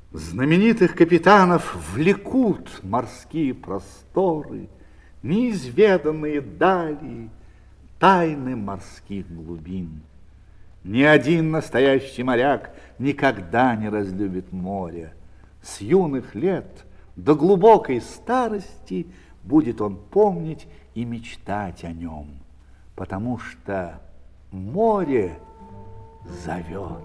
Знаменитых капитанов влекут морские просторы, неизведанные дали, тайны морских глубин. Ни один настоящий моряк никогда не разлюбит море. С юных лет до глубокой старости будет он помнить и мечтать о нем, потому что море зовет.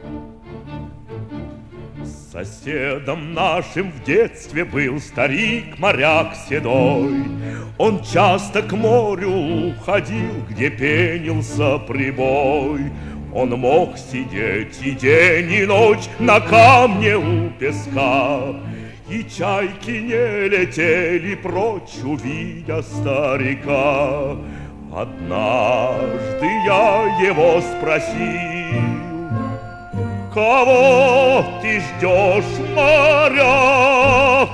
Соседом нашим в детстве был старик-моряк седой. Он часто к морю ходил, где пенился прибой. Он мог сидеть и день, и ночь на камне у песка, и чайки не летели прочь, увидя старика. Однажды я его спросил: кого ты ждешь, моряк?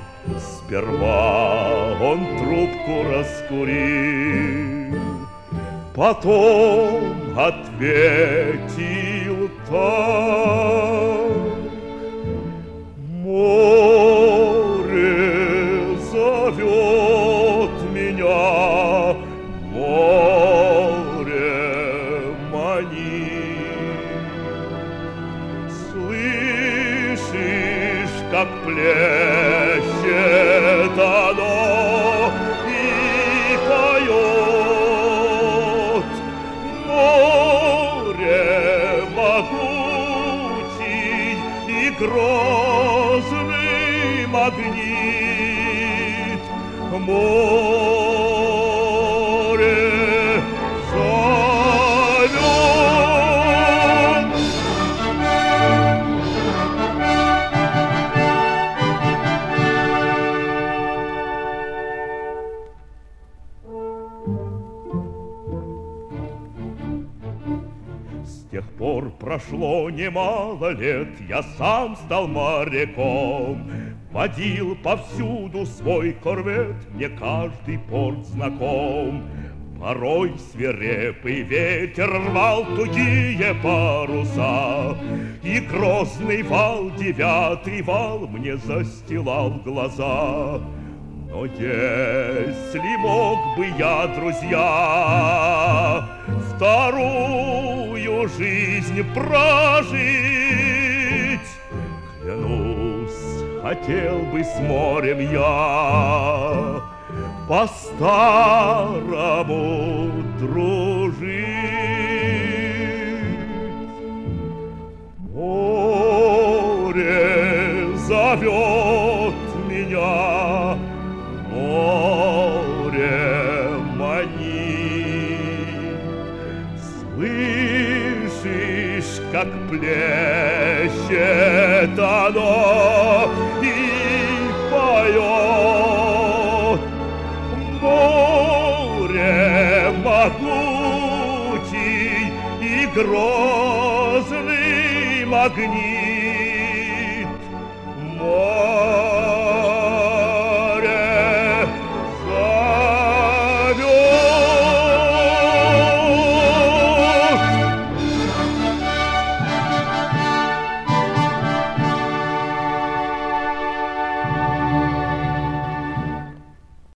Сперва он трубку раскурил, потом ответил так: море зовет меня, море манит. Слышишь, как плещет оно и поет? Море могучий и грозный магнит. Море зовет. С тех пор прошло немало лет, я сам стал моряком. Водил повсюду свой корвет, мне каждый порт знаком. Порой свирепый ветер рвал тугие паруса, и грозный вал, девятый вал, мне застилал глаза. Но если мог бы я, друзья, вторую жизнь прожить, клянусь, хотел бы с морем я по-старому дружить. Море зовет меня, море манит. Слышишь, как плещет оно и поет? Море могучий и грозный магнит.